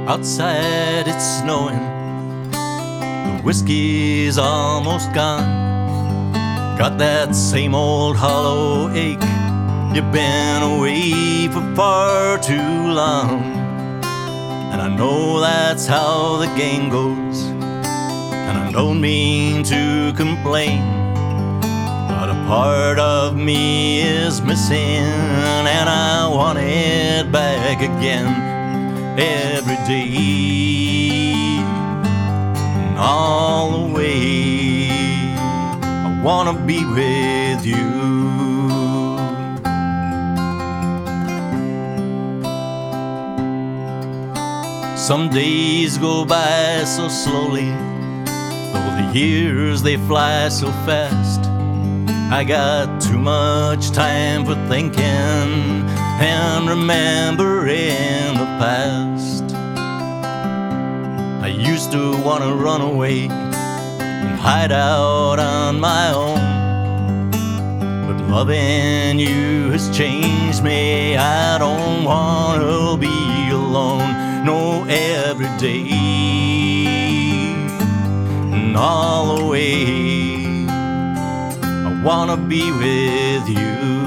Outside it's snowing, the whiskey's almost gone. Got that same old hollow ache, you've been away for far too long. And I know that's how the game goes, and I don't mean to complain, but a part of me is missing, and I want it back again. Every day and all the way, I wanna be with you. Some days go by so slowly, though the years they fly so fast. I got too much time for thinking and remembering the past. I used to want to run away and hide out on my own, but loving you has changed me. I don't want to be alone, no, every day and all the way. I wanna be with you.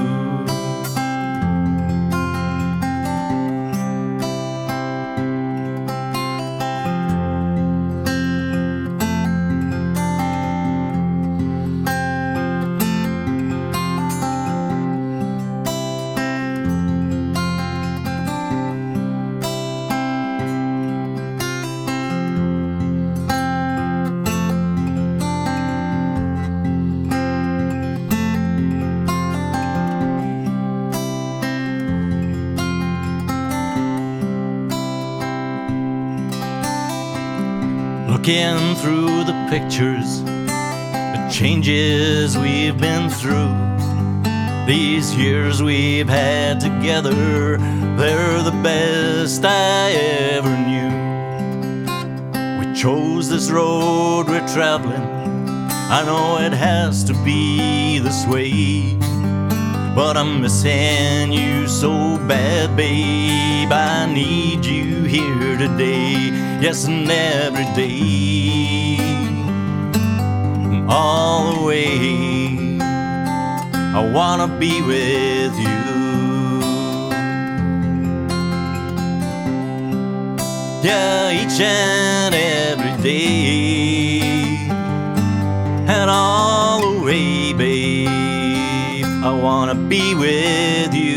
Looking through the pictures, the changes we've been through, these years we've had together, they're the best I ever knew. We chose this road we're traveling, I know it has to be this way, but I'm missing you so bad, babe. I need you here today, yes, and every day, and all the way. I wanna be with you. Yeah, each and every day, and all the way, babe. I wanna be with you.